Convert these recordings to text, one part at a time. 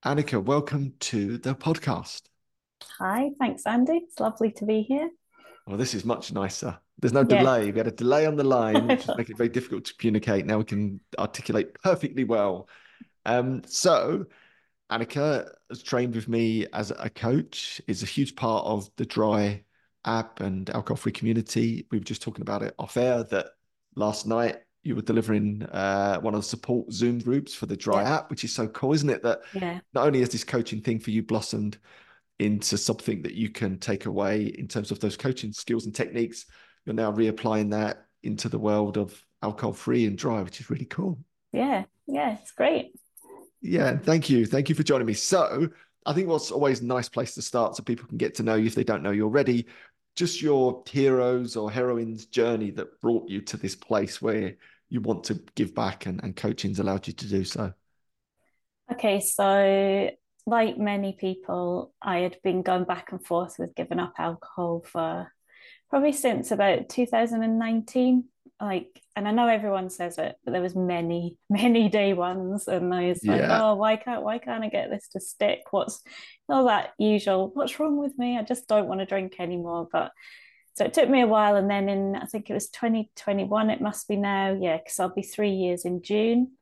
Annika, welcome to the podcast. Hi, thanks, Andy. It's lovely to be here. Well, this is much nicer. There's no Yeah. delay. We had a delay on the line, which was making it very difficult to communicate. Now we can articulate perfectly well. So Annika has trained with me as a coach, is a huge part of the Dry app and alcohol-free community. We were just talking about it off air that last night you were delivering one of the support Zoom groups for the Dry Yeah. app, which is so cool, isn't it? That Yeah. not only has this coaching thing for you blossomed into something that you can take away in terms of those coaching skills and techniques, you're now reapplying that into the world of alcohol free and dry, which is really cool. Yeah. Yeah. It's great. Yeah, and thank you. Thank you for joining me. So, I think what's always a nice place to start so people can get to know you if they don't know you already, just your heroes or heroines journey that brought you to this place where you want to give back and coaching's allowed you to do so. Okay. So, like many people, I had been going back and forth with giving up alcohol for probably since about 2019. And I know everyone says it, but there was many, many day ones, and I was like, Yeah. oh, why can't I get this to stick? What's all that usual? What's wrong with me? I just don't want to drink anymore. But so it took me a while, and then in I think it was 2021, it must be now, yeah, because I'll be 3 years in June.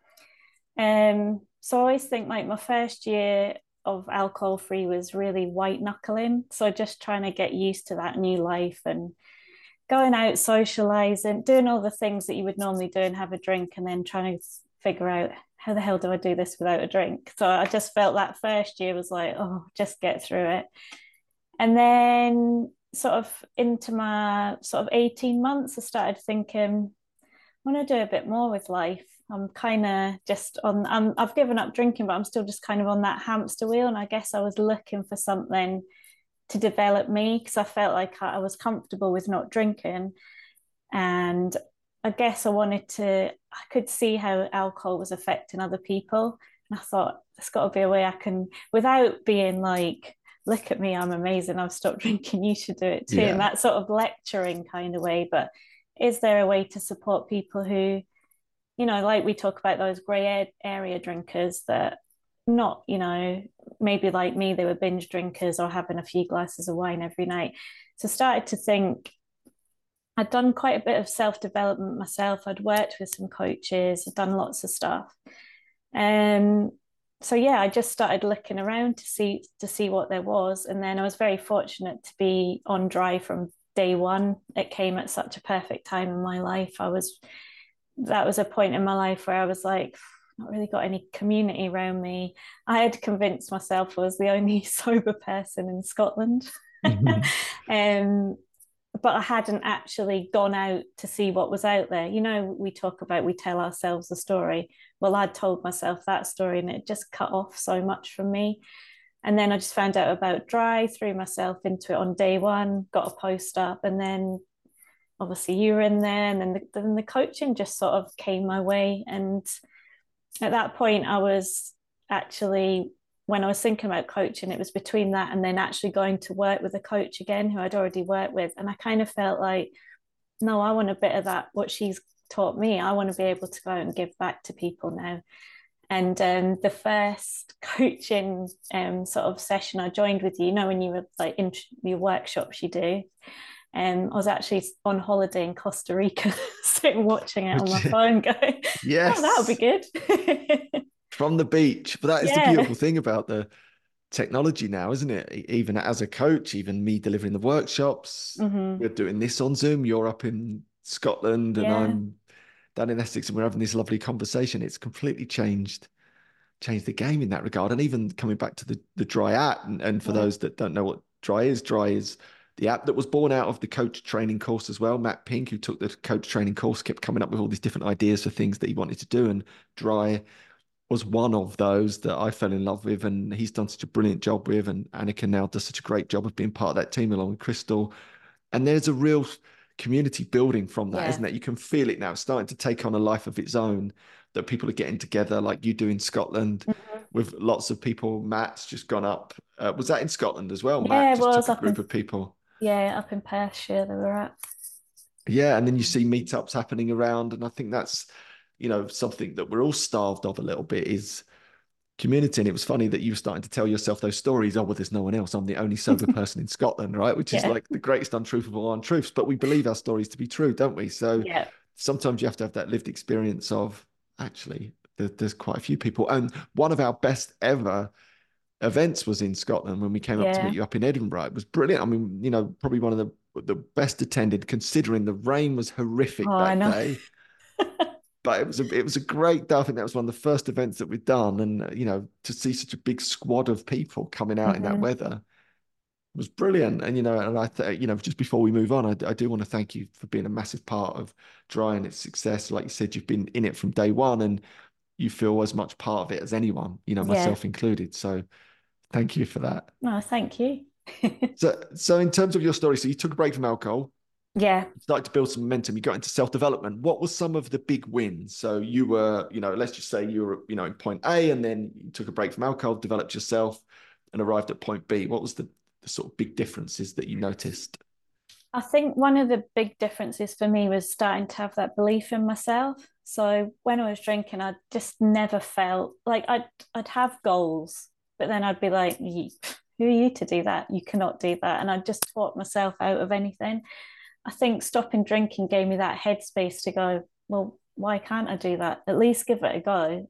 So I always think like my first year of alcohol free was really white knuckling. So just trying to get used to that new life and going out, socializing, doing all the things that you would normally do and have a drink, and then trying to figure out how the hell do I do this without a drink. So I just felt that first year was like, oh, just get through it. And then sort of into my sort of 18 months, I started thinking, I want to do a bit more with life. I'm kind of just on, I've given up drinking, but I'm still just kind of on that hamster wheel. And I guess I was looking for something to develop me because I felt like I was comfortable with not drinking. And I guess I could see how alcohol was affecting other people. And I thought, there's got to be a way I can, without being like, look at me, I'm amazing, I've stopped drinking, you should do it too. And Yeah. that sort of lecturing kind of way. But is there a way to support people who, like we talk about those grey area drinkers that not, maybe like me, they were binge drinkers or having a few glasses of wine every night. So I started to think I'd done quite a bit of self development myself. I'd worked with some coaches, I'd done lots of stuff. Um, so yeah, I just started looking around to see what there was, and then I was very fortunate to be on Dry from day one. It came at such a perfect time in my life. That was a point in my life where I was like, not really got any community around me. I had convinced myself I was the only sober person in Scotland. um, but I hadn't actually gone out to see what was out there. We talk about we tell ourselves a story. Well, I'd told myself that story and it just cut off so much from me. And then I just found out about Dry, threw myself into it on day one, got a post up, and then obviously you were in there, and then the coaching just sort of came my way. And at that point, I was actually, when I was thinking about coaching, it was between that and then actually going to work with a coach again who I'd already worked with. And I kind of felt like, no, I want a bit of that, what she's taught me. I want to be able to go out and give back to people now. And the first coaching sort of session I joined with you, when you were like in your workshops you do, I was actually on holiday in Costa Rica, sitting watching it on my phone, going, "Oh, that would be Yes. good." From the beach. But that is the Yeah. beautiful thing about the technology now, isn't it? Even as a coach, even me delivering the workshops, Hmm. we're doing this on Zoom. You're up in Scotland and Yeah. I'm down in Essex and we're having this lovely conversation. It's completely changed the game in that regard. And even coming back to the Dry app, and for Yeah. those that don't know what Dry is the app that was born out of the coach training course as well. Matt Pink, who took the coach training course, kept coming up with all these different ideas for things that he wanted to do. And Dry was one of those that I fell in love with, and he's done such a brilliant job with. And Annika now does such a great job of being part of that team along with Crystal. And there's a real community building from that, Yeah. isn't it? You can feel it now, it's starting to take on a life of its own. That people are getting together, like you do in Scotland, Mhm. with lots of people. Matt's just gone up. Was that in Scotland as well? Matt Yeah, just well, I took was a group of people. up in Perthshire they were at. Yeah, and then you see meetups happening around, and I think that's something that we're all starved of a little bit is community. And it was funny that you were starting to tell yourself those stories. Oh, well, there's no one else. I'm the only sober person in Scotland, right? Which is Yeah. like the greatest untruth of all untruths. But we believe our stories to be true, don't we? So Yeah. sometimes you have to have that lived experience of actually, there's quite a few people. And one of our best ever events was in Scotland when we came up to meet Yeah. you up in Edinburgh. It was brilliant. I mean, probably one of the best attended, considering the rain was Oh, horrific I that know. day. But it was a great day. I think that was one of the first events that we've done, and to see such a big squad of people coming out in that Hmm. weather was brilliant. And just before we move on, I do want to thank you for being a massive part of Dry and its success. Like you said, you've been in it from day one, and you feel as much part of it as anyone, Yeah. myself included. So thank you for that. No, thank you. So in terms of your story, so you took a break from alcohol, Yeah. started to build some momentum, you got into self-development. What were some of the big wins? So you were, let's just say you were, in point A, and then you took a break from alcohol, developed yourself, and arrived at point B. What was the sort of big differences that you noticed? I think one of the big differences for me was starting to have that belief in myself. So when I was drinking, I just never felt like I'd have goals, but then I'd be like, who are you to do that? You cannot do that. And I just taught myself out of anything. I think stopping drinking gave me that headspace to go, well, why can't I do that? At least give it a go.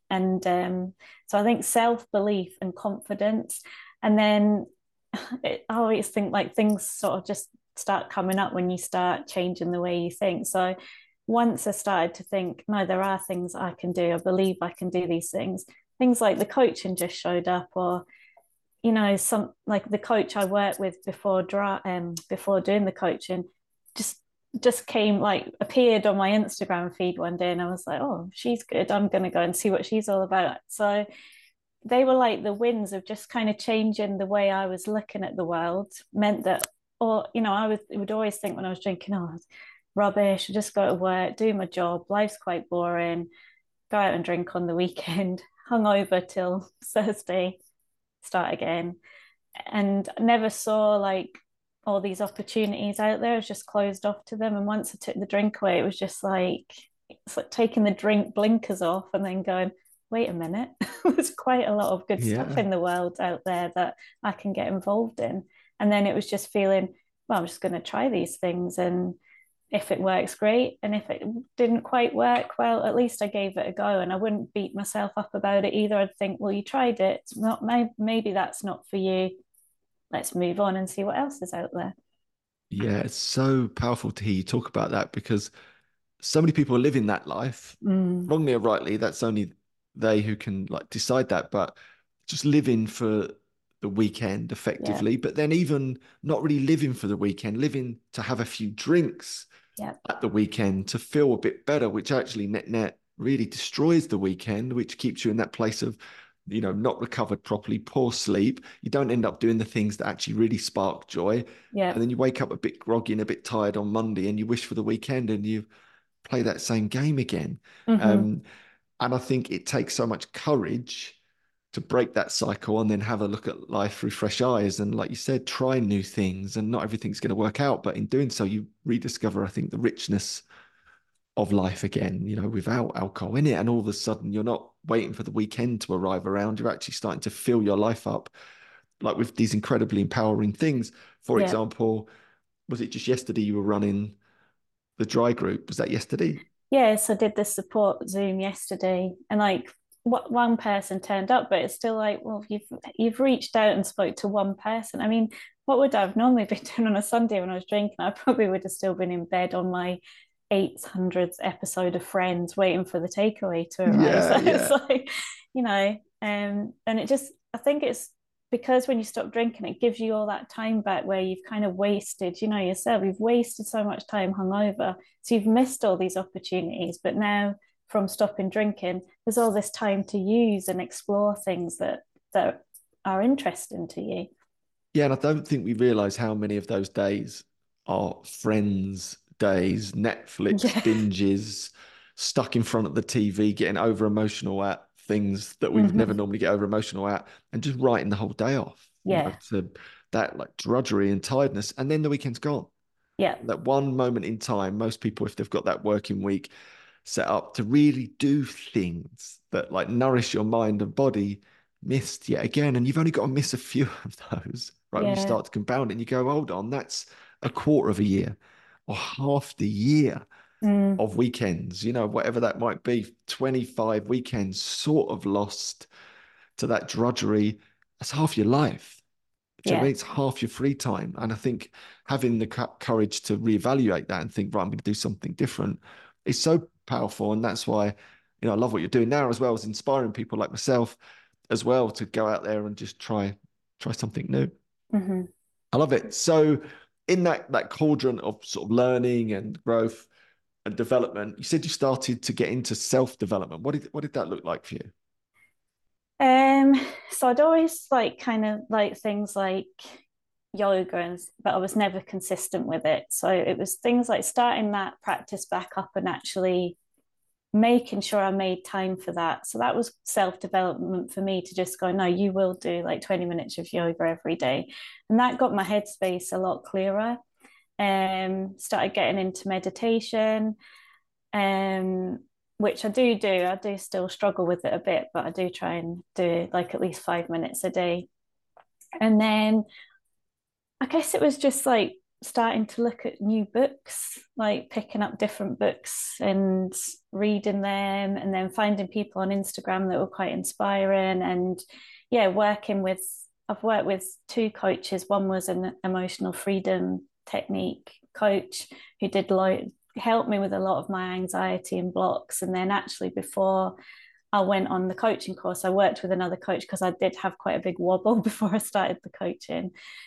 So I think self-belief and confidence. And then I always think like things sort of just start coming up when you start changing the way you think. So once I started to think, no, there are things I can do. I believe I can do these things. Things like the coaching just showed up, or some like the coach I worked with before doing the coaching, just came like appeared on my Instagram feed one day, and I was like, oh, she's good. I'm gonna go and see what she's all about. So they were like the wins of just kind of changing the way I was looking at the world, meant that, or would always think when I was drinking, oh, rubbish, I just go to work, do my job, life's quite boring, go out and drink on the weekend, hung over till Thursday, start again. And never saw like all these opportunities out there. I was just closed off to them. And once I took the drink away, it was just like it's like taking the drink blinkers off and then going, wait a minute, there's quite a lot of good stuff Yeah. in the world out there that I can get involved in. And then it was just feeling, well, I'm just going to try these things. And if it works, great. And if it didn't quite work, well, at least I gave it a go, and I wouldn't beat myself up about it either. I'd think, well, you tried it. It's not, maybe that's not for you. Let's move on and see what else is out there. Yeah, it's so powerful to hear you talk about that because so many people are living that life, Mm, wrongly or rightly. That's only they who can like decide that, but just living for the weekend yeah, effectively, but then even not really living for the weekend, living to have a few drinks yeah. at the weekend to feel a bit better, which actually net really destroys the weekend, which keeps you in that place of, not recovered properly, poor sleep. You don't end up doing the things that actually really spark joy. Yeah. And then you wake up a bit groggy and a bit tired on Monday and you wish for the weekend and you play that same game again. Mm-hmm. Um, and I think it takes so much courage to break that cycle and then have a look at life through fresh eyes. And like you said, try new things. And not everything's going to work out. But in doing so, you rediscover, I think, the richness of life again, without alcohol in it. And all of a sudden, you're not waiting for the weekend to arrive around. You're actually starting to fill your life up like with these incredibly empowering things. For Yeah. example, was it just yesterday you were running the dry group? Was that yesterday? Yes, I did the support Zoom yesterday, and like what one person turned up, but it's still like, well, you've reached out and spoke to one person. I mean, what would I have normally been doing on a Sunday when I was drinking? I probably would have still been in bed on my 800th episode of Friends, waiting for the takeaway to arrive. Yeah, So it's yeah. like, and it just, I think it's because when you stop drinking, it gives you all that time back where you've kind of wasted, yourself, you've wasted so much time hungover. So you've missed all these opportunities. But now from stopping drinking, there's all this time to use and explore things that are interesting to you. Yeah, and I don't think we realize how many of those days are friends days, Netflix Yeah. binges, stuck in front of the TV, getting over emotional at things that we would never Mm-hmm. normally get over emotional at, and just writing the whole day off, Yeah. to that like drudgery and tiredness. And then the weekend's gone. Yeah. That one moment in time, most people, if they've got that working week, set up to really do things that like nourish your mind and body, missed yet again. And you've only got to miss a few of those, right? When you Yeah. start to compound it and you go, hold on, that's a quarter of a year or half the year Mm. of weekends, whatever that might be, 25 weekends sort of lost to that drudgery. That's half your life. Do you know what I Yeah. mean? It's half your free time. And I think having the courage to reevaluate that and think, right, I'm going to do something different is so powerful. And that's why, I love what you're doing now, as well as inspiring people like myself as well to go out there and just try something new. Mm-hmm. I love it. So in that cauldron of sort of learning and growth and development, you said you started to get into self-development. What did that look like for you? Um, so I'd always like kind of like things like yoga, but I was never consistent with it. So it was things like starting that practice back up and actually making sure I made time for that. So that was self-development for me, to just go, no, you will do like 20 minutes of yoga every day. And that got my headspace a lot clearer. Started getting into meditation. Um, which I do. I do still struggle with it a bit, but I do try and do like at least 5 minutes a day. And then I guess it was just like starting to look at new books, like picking up different books and reading them, and then finding people on Instagram that were quite inspiring. And yeah, I've worked with two coaches. One was an emotional freedom technique coach who did help me with a lot of my anxiety and blocks. And then actually before I went on the coaching course, I worked with another coach because I did have quite a big wobble before I started the coaching.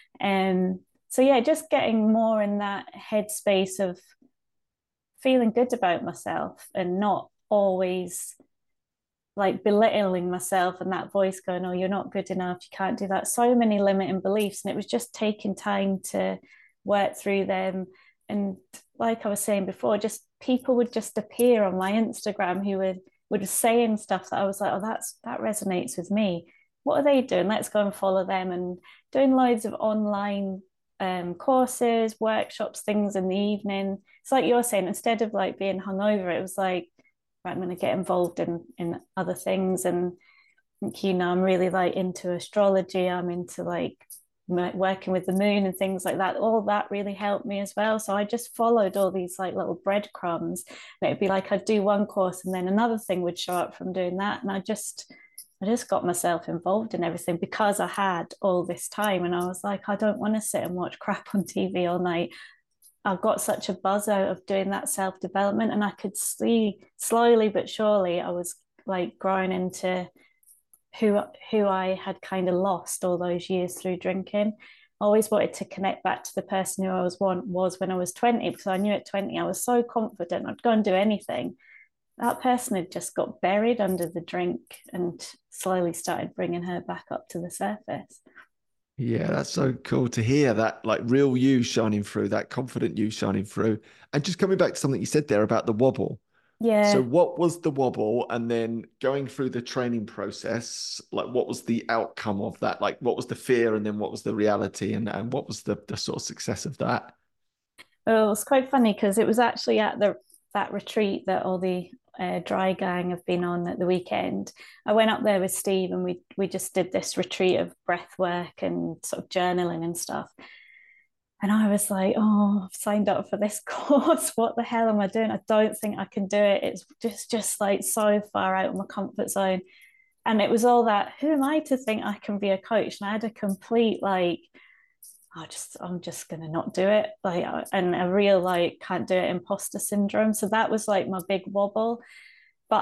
So yeah, just getting more in that headspace of feeling good about myself and not always like belittling myself and that voice going, oh, you're not good enough, you can't do that. So many limiting beliefs. And it was just taking time to work through them. And like I was saying before, just people would just appear on my Instagram who would saying stuff that I was like, oh, that resonates with me. What are they doing? Let's go and follow them. And doing loads of online courses, workshops, things in the evening. It's like you're saying, instead of like being hungover, it was like, right, I'm going to get involved in other things. And I'm really like into astrology. I'm into like working with the moon and things like that. All that really helped me as well. So I just followed all these like little breadcrumbs. And it'd be like I'd do one course and then another thing would show up from doing that. And I just got myself involved in everything because I had all this time. And I was like, I don't want to sit and watch crap on TV all night. I got such a buzz out of doing that self development, and I could see slowly but surely I was like growing into who I had kind of lost all those years through drinking. I always wanted to connect back to the person who I was when I was 20, because I knew at 20 I was so confident I'd go and do anything. That person had just got buried under the drink and slowly started bringing her back up to the surface. Yeah, that's so cool to hear that, like real you shining through, that confident you shining through. And just coming back to something you said there about the wobble. So Yeah. what was the wobble? And then going through the training process, like what was the outcome of that? Like what was the fear and then what was the reality and what was the sort of success of that? Well, it was quite funny because it was actually at that retreat that all the dry gang have been on at the weekend. I went up there with Steve and we just did this retreat of breath work and sort of journaling and stuff. And I was like, oh, I've signed up for this course. What the hell am I doing? I don't think I can do it. It's just like so far out of my comfort zone. And it was all that, who am I to think I can be a coach? And I had a complete like, I'm just gonna not do it. Like, and a real like can't do it imposter syndrome. So that was like my big wobble. But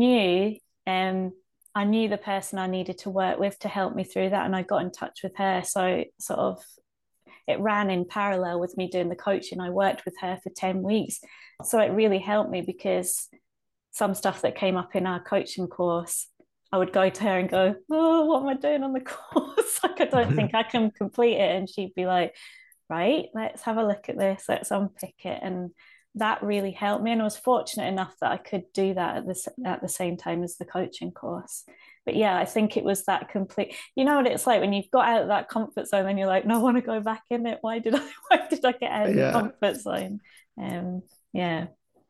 I knew the person I needed to work with to help me through that. And I got in touch with her. So sort of it ran in parallel with me doing the coaching. I worked with her for 10 weeks. So it really helped me because some stuff that came up in our coaching course, I would go to her and go, oh, what am I doing on the course? Like, I don't think I can complete it. And she'd be like, right, let's have a look at this, let's unpick it. And that really helped me. And I was fortunate enough that I could do that at the same time as the coaching course. But yeah, I think it was that complete, you know what it's like when you've got out of that comfort zone and you're like, no, I want to go back in it. Why did I get out of the Yeah. comfort zone? Yeah.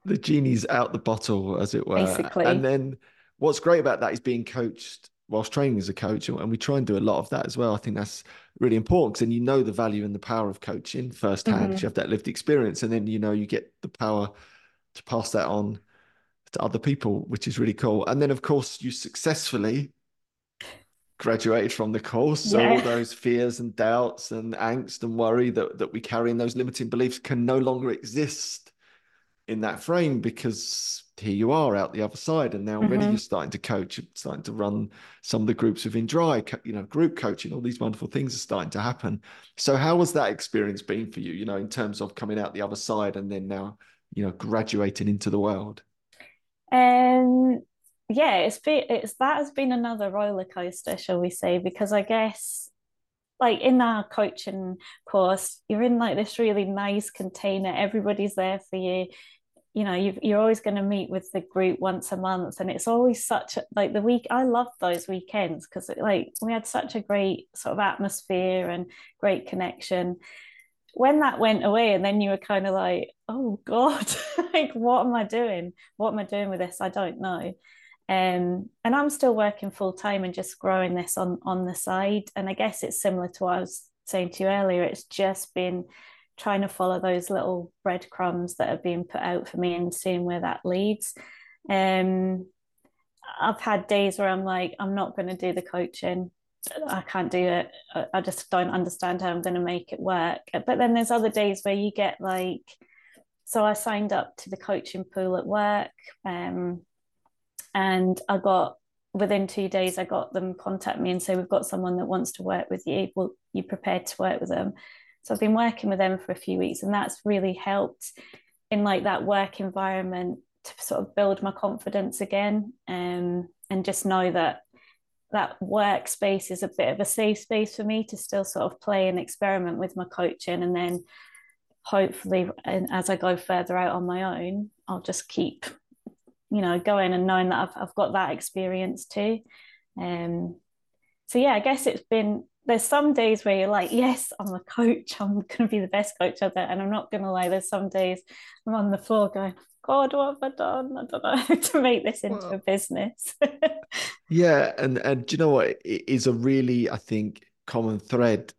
the genie's out the bottle, as it were. And basically. then what's great about that is being coached whilst training as a coach. And we try and do a lot of that as well. I think that's really important because then you know the value and the power of coaching firsthand because you Hmm. have that lived experience. And then, you get the power to pass that on to other people, which is really cool. And then, of course, you successfully graduated from the course. So all Yeah. those fears and doubts and angst and worry that we carry in those limiting beliefs can no longer exist in that frame because here you are out the other side and now already you're Hmm. starting to coach, starting to run some of the groups within Dry, group coaching, all these wonderful things are starting to happen. So how has that experience been for you, in terms of coming out the other side and then now, graduating into the world? Um, yeah, it's that has been another roller coaster, shall we say, because I guess like in our coaching course, you're in like this really nice container. Everybody's there for you. You're always going to meet with the group once a month, and it's always like the week. I love those weekends because like we had such a great sort of atmosphere and great connection. When that went away, and then you were kind of like, oh God, like what am I doing? What am I doing with this? I don't know. And I'm still working full time and just growing this on the side. And I guess it's similar to what I was saying to you earlier. It's just been trying to follow those little breadcrumbs that are being put out for me and seeing where that leads. Um, I've had days where I'm like, I'm not going to do the coaching. I can't do it. I just don't understand how I'm going to make it work. But then there's other days where you get like, so I signed up to the coaching pool at work, and I got within 2 days, I got them contact me and say, we've got someone that wants to work with you. Well, you prepared to work with them? So I've been working with them for a few weeks, and that's really helped in like that work environment to sort of build my confidence again, and just know that that workspace is a bit of a safe space for me to still sort of play and experiment with my coaching. And then hopefully, and as I go further out on my own, I'll just keep, going and knowing that I've got that experience too. Um, so yeah, I guess there's some days where you're like, yes, I'm a coach, I'm going to be the best coach ever. And I'm not going to lie, there's some days I'm on the floor going, God, what have I done? I don't know how to make this into a Well, business. yeah, and do you know what? It is a really, I think, common thread.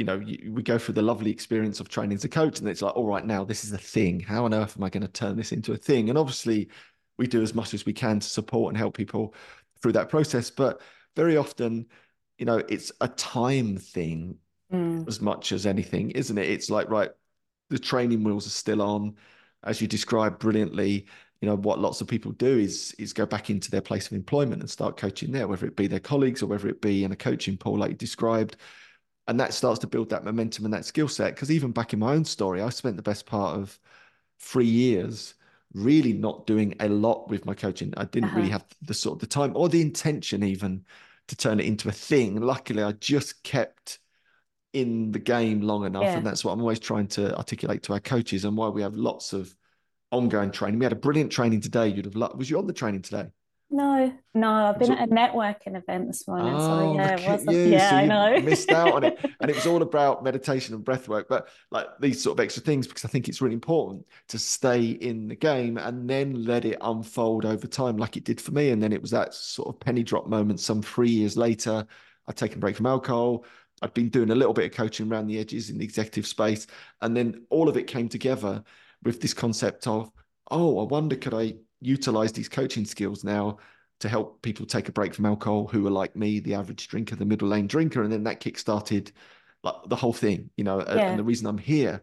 We go through the lovely experience of training as a coach, and it's like, all right, now this is a thing. How on earth am I going to turn this into a thing? And obviously, we do as much as we can to support and help people through that process. But very often, it's a time thing Mm. as much as anything, isn't it? It's like, right, the training wheels are still on, as you described brilliantly. What lots of people do is go back into their place of employment and start coaching there, whether it be their colleagues or whether it be in a coaching pool like you described. And that starts to build that momentum and that skill set. Because even back in my own story, I spent the best part of 3 years really not doing a lot with my coaching. I didn't really Uh-huh. have the sort of the time or the intention even to turn it into a thing. Luckily, I just kept in the game long enough. And Yeah. that's what I'm always trying to articulate to our coaches and why we have lots of ongoing training. We had a brilliant training today. You'd have loved. Was you on the training today? No, no, I've It was been at a networking event this morning. So oh, yeah, it look at wasn't. you. Yeah, So I you know. missed out on it. And it was all about meditation and breath work, but like these sort of extra things, because I think it's really important to stay in the game and then let it unfold over time, like it did for me. And then it was that sort of penny drop moment some 3 years later. I'd taken a break from alcohol. I'd been doing a little bit of coaching around the edges in the executive space. And then all of it came together with this concept of, oh, I wonder, could I utilize these coaching skills now to help people take a break from alcohol who are like me, the average drinker, the middle lane drinker. And then that kick-started like the whole thing, and Yeah, the reason I'm here,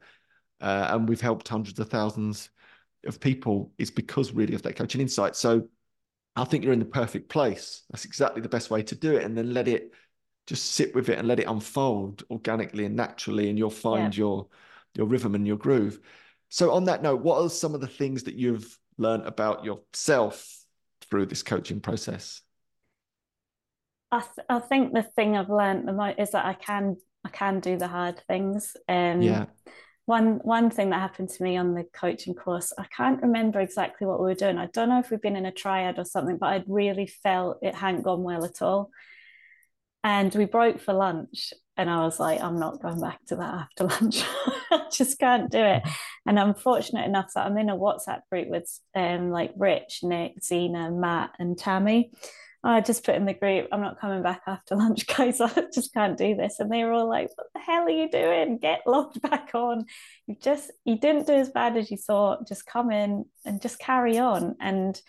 and we've helped hundreds of thousands of people is because really of that coaching insight. So I think you're in the perfect place. That's exactly the best way to do it. And then let it just sit with it and let it unfold organically and naturally, and you'll yeah. find your rhythm and your groove. So on that note, what are some of the things that you've learned about yourself through this coaching process? I think the thing I've learned the most is that I can do the hard things. Yeah. One thing that happened to me on the coaching course, I can't remember exactly what we were doing. I don't know if we've been in a triad or something, but I'd really felt it hadn't gone well at all. And we broke for lunch. And I was like, I'm not going back to that after lunch. I just can't do it. And I'm fortunate enough that I'm in a WhatsApp group with like Rich, Nick, Zena, Matt, and Tammy. I just put in the group, I'm not coming back after lunch, guys. I just can't do this. And they were all like, what the hell are you doing? Get logged back on. You didn't do as bad as you thought. Just come in and just carry on. And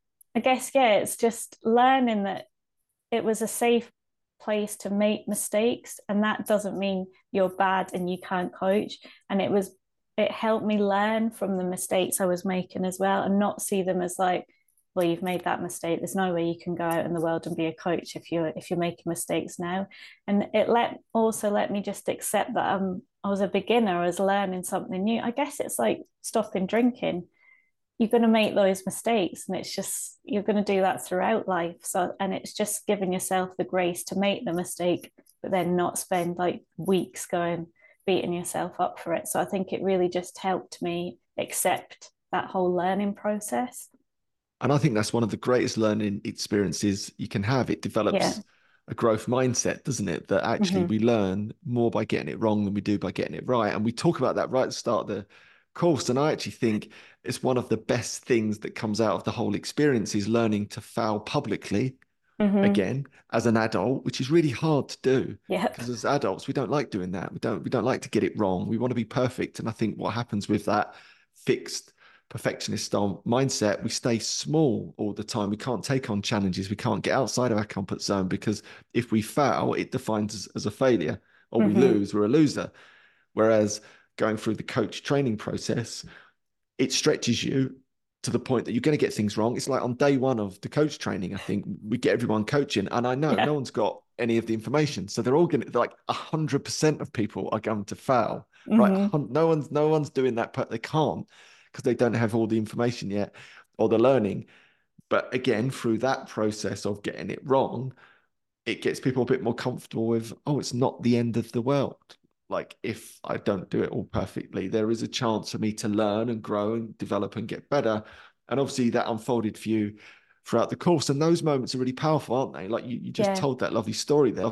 I guess, yeah, it's just learning that it was a safe place to make mistakes. And that doesn't mean you're bad and you can't coach. And it helped me learn from the mistakes I was making as well, and not see them as like, well, you've made that mistake. There's no way you can go out in the world and be a coach if you're making mistakes now. And it also let me just accept that I was a beginner, I was learning something new. I guess it's like stopping drinking. You're going to make those mistakes, and it's just you're going to do that throughout life. So, and it's just giving yourself the grace to make the mistake, but then not spend like weeks going beating yourself up for it. So I think it really just helped me accept that whole learning process. And I think that's one of the greatest learning experiences you can have. It Yeah. develops a growth mindset, doesn't it? That actually Mm-hmm. we learn more by getting it wrong than we do by getting it right. And we talk about that right at the start of the course. And I actually think it's one of the best things that comes out of the whole experience is learning to fail publicly Mm-hmm. again as an adult, which is really hard to do Yep. because as adults we don't like doing that. We don't like to get it wrong. We want to be perfect. And I think what happens with that fixed perfectionist style mindset, we stay small all the time. We can't take on challenges. We can't get outside of our comfort zone because if we fail, it defines us as a failure, or we Mm-hmm. lose, we're a loser. Whereas going through the coach training process, it stretches you to the point that you're going to get things wrong. It's like on day one of the coach training, I think we get everyone coaching, and I know Yeah. no one's got any of the information, so they're all going to like 100% of people are going to fail, right? Mm-hmm. No one's doing that, but they can't because they don't have all the information yet or the learning. But again, through that process of getting it wrong, it gets people a bit more comfortable with, oh, it's not the end of the world. Like if I don't do it all perfectly, there is a chance for me to learn and grow and develop and get better. And obviously that unfolded for you throughout the course. And those moments are really powerful, aren't they? Like you just Yeah. told that lovely story there.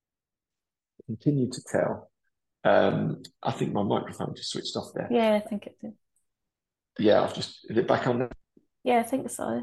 Continue to tell. I think my microphone just switched off there. Yeah, I think it did. Yeah, is it back on now? Yeah, I think so.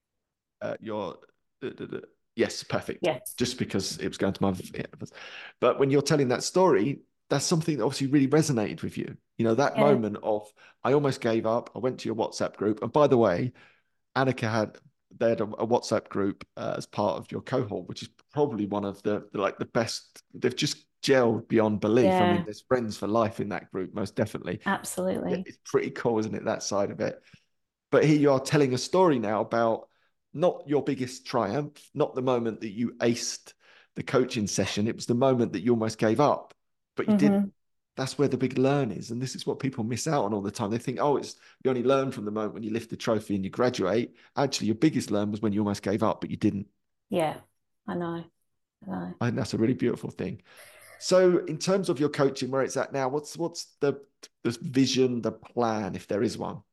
Your yes, perfect. Yeah. Just because it was going to my yeah. But when you're telling that story, that's something that obviously really resonated with you. You know, that Yeah. moment of I almost gave up. I went to your WhatsApp group, and by the way, Annika had a WhatsApp group as part of your cohort, which is probably one of the best. They've just gelled beyond belief. I mean, Yeah. there's friends for life in that group, most definitely. Absolutely. It's pretty cool, isn't it? That side of it. But here you are telling a story now about not your biggest triumph, not the moment that you aced the coaching session. It was the moment that you almost gave up, but you didn't. Mm-hmm. That's where the big learn is. And this is what people miss out on all the time. They think, oh, it's you only learn from the moment when you lift the trophy and you graduate. Actually, your biggest learn was when you almost gave up, but you didn't. Yeah. I know. I know. I think that's a really beautiful thing. So, in terms of your coaching, where it's at now, what's the vision, the plan, if there is one?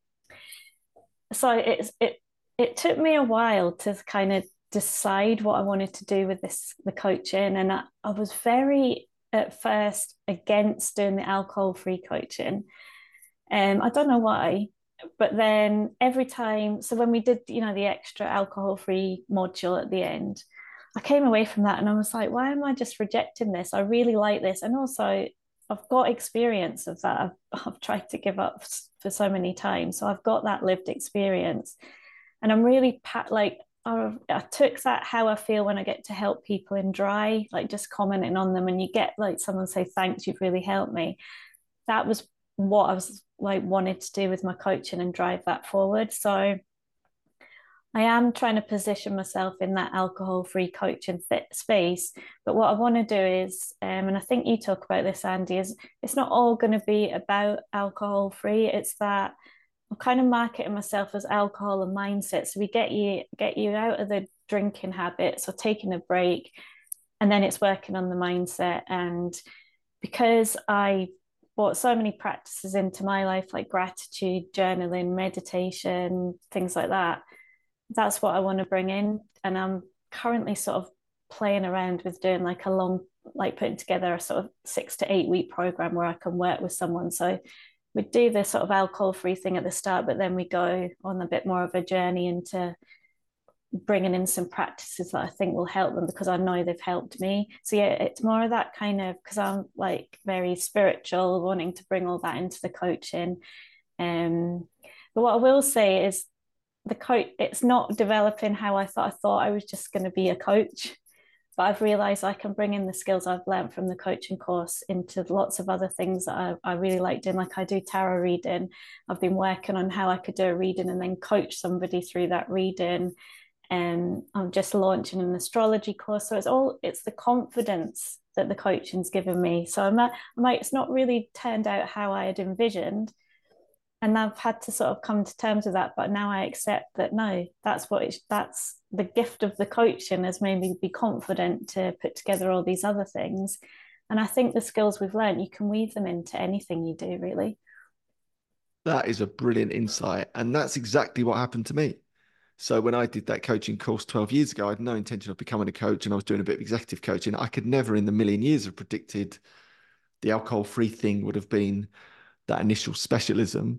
So it took me a while to kind of decide what I wanted to do with the coaching. And I was very at first against doing the alcohol-free coaching. I don't know why, but then every time, so when we did, the extra alcohol-free module at the end, I came away from that and I was like, why am I just rejecting this? I really like this. And also, I've got experience of that. I've tried to give up for so many times. So I've got that lived experience. And I'm really like, I took that how I feel when I get to help people in dry, like just commenting on them, and you get like someone say, thanks, you've really helped me. That was what I was like wanted to do with my coaching and drive that forward. So I am trying to position myself in that alcohol-free coaching space. But what I want to do is, and I think you talk about this, Andy, is it's not all going to be about alcohol-free. It's that I'm kind of marketing myself as alcohol and mindset. So we get you out of the drinking habits or taking a break, and then it's working on the mindset. And because I brought so many practices into my life, like gratitude, journaling, meditation, things like that, that's what I want to bring in. And I'm currently sort of playing around with doing like a like putting together a sort of 6 to 8 week program where I can work with someone. So we do this sort of alcohol-free thing at the start, but then we go on a bit more of a journey into bringing in some practices that I think will help them because I know they've helped me. So yeah, it's more of that kind of, because I'm like very spiritual, wanting to bring all that into the coaching. But what I will say is the coach, it's not developing how I thought I was just going to be a coach. But I've realized I can bring in the skills I've learned from the coaching course into lots of other things that I really like doing. Like I do tarot reading. I've been working on how I could do a reading and then coach somebody through that reading. And I'm just launching an astrology course. So it's the confidence that the coaching's given me. So it's not really turned out how I had envisioned. And I've had to sort of come to terms with that. But now I accept that no, that's the gift of the coaching has made me be confident to put together all these other things. And I think the skills we've learned, you can weave them into anything you do, really. That is a brilliant insight. And that's exactly what happened to me. So when I did that coaching course 12 years ago, I had no intention of becoming a coach and I was doing a bit of executive coaching. I could never in the million years have predicted the alcohol-free thing would have been that initial specialism.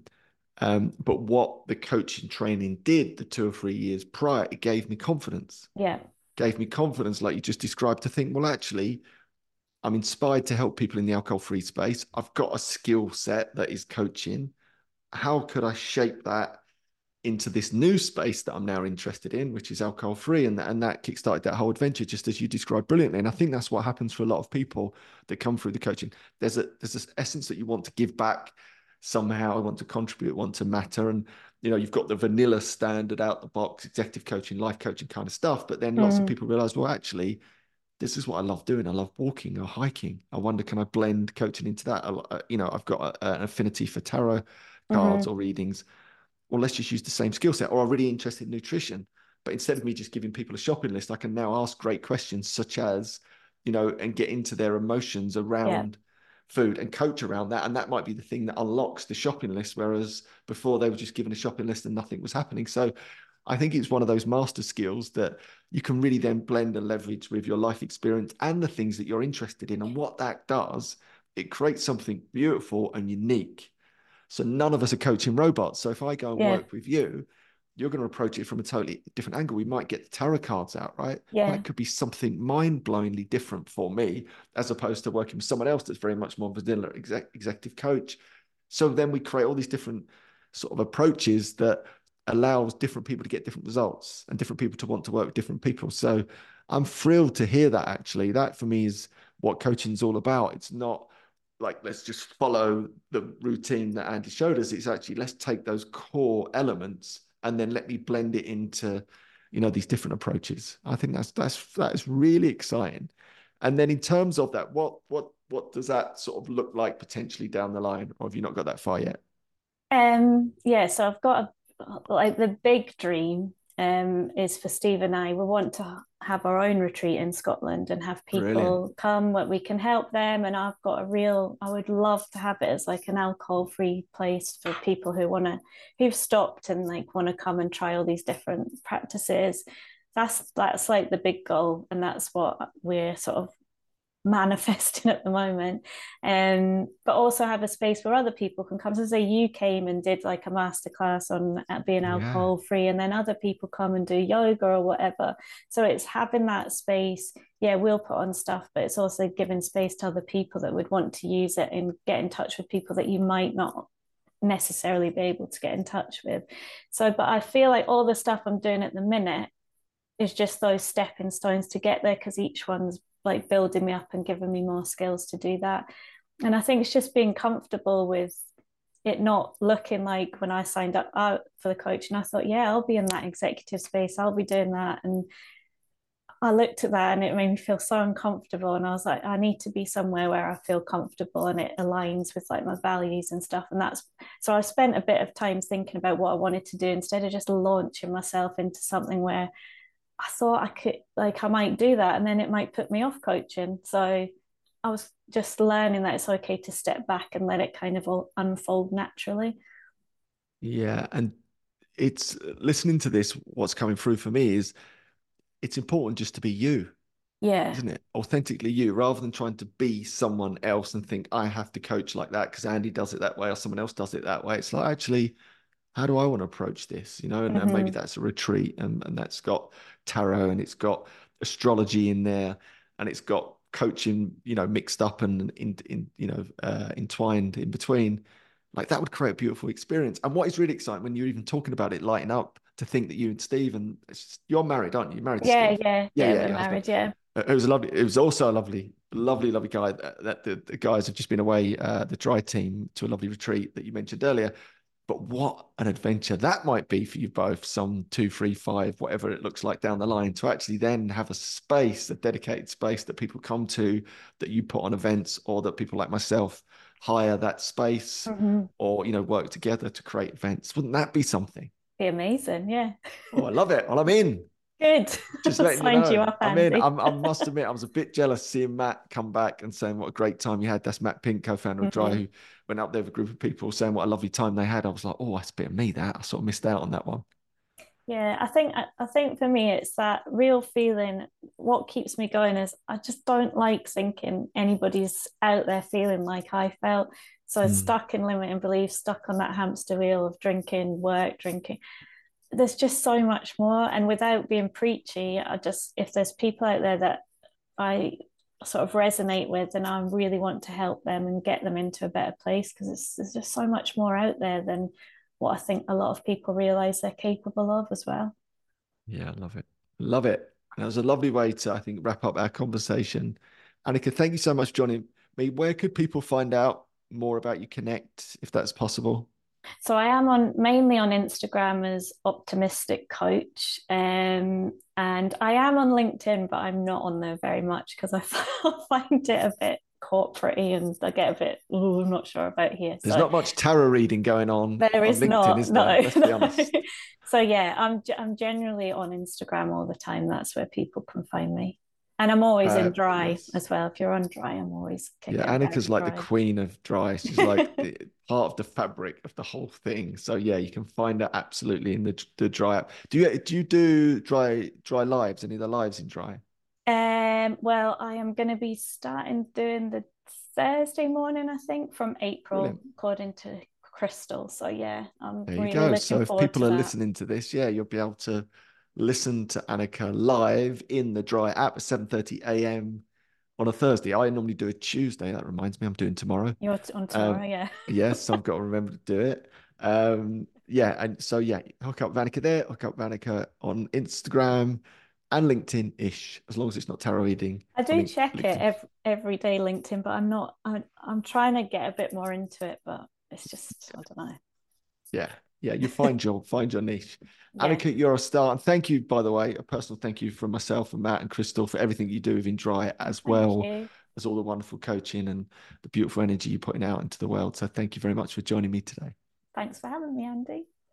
But what the coaching training did the 2 or 3 years prior, it gave me confidence. Yeah. Gave me confidence, like you just described, to think, well, actually, I'm inspired to help people in the alcohol-free space. I've got a skill set that is coaching. How could I shape that into this new space that I'm now interested in, which is alcohol free, and that kickstarted that whole adventure, just as you described brilliantly. And I think that's what happens for a lot of people that come through the coaching. There's this essence that you want to give back somehow, want to contribute, want to matter, and you've got the vanilla standard out the box executive coaching, life coaching kind of stuff. But then lots of people realize, well, actually, this is what I love doing. I love walking or hiking. I wonder, can I blend coaching into that? I've got an affinity for tarot cards or readings. Well, let's just use the same skill set. Or I'm really interested in nutrition. But instead of me just giving people a shopping list, I can now ask great questions such as, and get into their emotions Yeah. around food and coach around that. And that might be the thing that unlocks the shopping list. Whereas before they were just given a shopping list and nothing was happening. So I think it's one of those master skills that you can really then blend and leverage with your life experience and the things that you're interested in. And what that does, it creates something beautiful and unique. So none of us are coaching robots. So if I go and Yeah. work with you, you're going to approach it from a totally different angle. We might get the tarot cards out, right? Yeah. That could be something mind-blowingly different for me, as opposed to working with someone else that's very much more vanilla executive coach. So then we create all these different sort of approaches that allows different people to get different results and different people to want to work with different people. So I'm thrilled to hear that, actually. That for me is what coaching is all about. It's not like, let's just follow the routine that Andy showed us. It's actually, let's take those core elements and then let me blend it into, these different approaches. I think that's really exciting. And then in terms of that, what does that sort of look like potentially down the line, or have you not got that far yet? Yeah, so I've got like the big dream is for Steve and I. We want to have our own retreat in Scotland and have Brilliant. people come where we can help them. And I would love to have it as like an alcohol-free place for people who've stopped and like want to come and try all these different practices. That's like the big goal, and that's what we're sort of manifesting at the moment. But also have a space where other people can come. So say you came and did like a masterclass on being Yeah. alcohol free, and then other people come and do yoga or whatever. So it's having that space. Yeah, we'll put on stuff, but it's also giving space to other people that would want to use it and get in touch with people that you might not necessarily be able to get in touch with. So, but I feel like all the stuff I'm doing at the minute is just those stepping stones to get there, because each one's like building me up and giving me more skills to do that. And I think it's just being comfortable with it not looking like when I signed up out for the coach and I thought, yeah, I'll be in that executive space, I'll be doing that. And I looked at that and it made me feel so uncomfortable. And I was like, I need to be somewhere where I feel comfortable and it aligns with like my values and stuff. And that's so I spent a bit of time thinking about what I wanted to do instead of just launching myself into something where I thought I could, like, I might do that and then it might put me off coaching. So I was just learning that it's okay to step back and let it kind of all unfold naturally. Yeah. And it's listening to this, what's coming through for me is it's important just to be you. Yeah. isn't it? Authentically you, rather than trying to be someone else and think I have to coach like that because Andy does it that way or someone else does it that way. It's like, actually, how do I want to approach this? And maybe Hmm. that's a retreat, and that's got tarot, and it's got astrology in there, and it's got coaching, mixed up and entwined in between. Like that would create a beautiful experience. And what is really exciting when you're even talking about it lighting up, to think that you and Steve, and you're married, aren't you? You're married to Yeah, Steve. yeah, Yeah, yeah, yeah, we're your husband. married, yeah. It was also a lovely, lovely, lovely guy that the guys have just been away, the dry team, to a lovely retreat that you mentioned earlier. But what an adventure that might be for you both, some 2, 3, 5, whatever it looks like down the line, to actually then have a space, a dedicated space that people come to, that you put on events, or that people like myself hire that space, Hmm. or, work together to create events. Wouldn't that be something? Be amazing, yeah. Oh, I love it. Well, I'm in. Good. Just letting you Signed you know, up, I'm in. Andy. I must admit, I was a bit jealous seeing Matt come back and saying what a great time you had. That's Matt Pink, co-founder of Dry, Hmm. who went up there with a group of people saying what a lovely time they had. I was like, oh, that's a bit of me. That I sort of missed out on that one. Yeah, I think for me it's that real feeling. What keeps me going is I just don't like thinking anybody's out there feeling like I felt. So Mm. stuck in limiting beliefs, stuck on that hamster wheel of drinking, work, drinking. There's just so much more. And without being preachy, if there's people out there that I sort of resonate with, and I really want to help them and get them into a better place, because there's just so much more out there than what I think a lot of people realize they're capable of as well. Yeah, I love it. Love it. That was a lovely way to, I think, wrap up our conversation. Annika, thank you so much for joining me. Where could people find out more about you, connect, if that's possible? So I am on mainly on Instagram as Optimistic Coach, and I am on LinkedIn, but I'm not on there very much because I find it a bit corporate and I get a bit, ooh, I'm not sure about here. There's So not much tarot reading going there on is LinkedIn, not, is there? no, Let's be no. honest. So yeah, I'm generally on Instagram all the time. That's where people can find me. And I'm always in Dry Yes. as well. If you're on Dry, I'm always Yeah, kicking about Annika's like the Dry. queen of dry. She's like the part of the fabric of the whole thing. So yeah, you can find her absolutely in the dry app. Do you do dry lives? Any of the lives in dry? Well, I am going to be starting doing the Thursday morning, I think, from April, Brilliant. according to Crystal. So yeah, I'm There you really go. looking So if forward people to are that. listening to this, yeah, you'll be able to listen to Annika live in the dry app at 7:30 a.m. on a Thursday. I normally do a Tuesday. That reminds me, I'm doing tomorrow. You're on tomorrow, Um, yeah. yes, so I've got to remember to do it. Yeah, and so yeah, hook up Vanica there, hook up Vanica on Instagram and LinkedIn-ish, as long as it's not tarot reading. I I do mean, check it LinkedIn. every day, LinkedIn, but I'm not. I'm trying to get a bit more into it, but it's just I don't know. Yeah, yeah, you find your niche. Yeah, Annika, you're a star. And thank you, by the way, a personal thank you from myself and Matt and Crystal for everything you do within Dry, as thank well you. as all the wonderful coaching and the beautiful energy you're putting out into the world. So thank you very much for joining me today. Thanks for having me, Andy.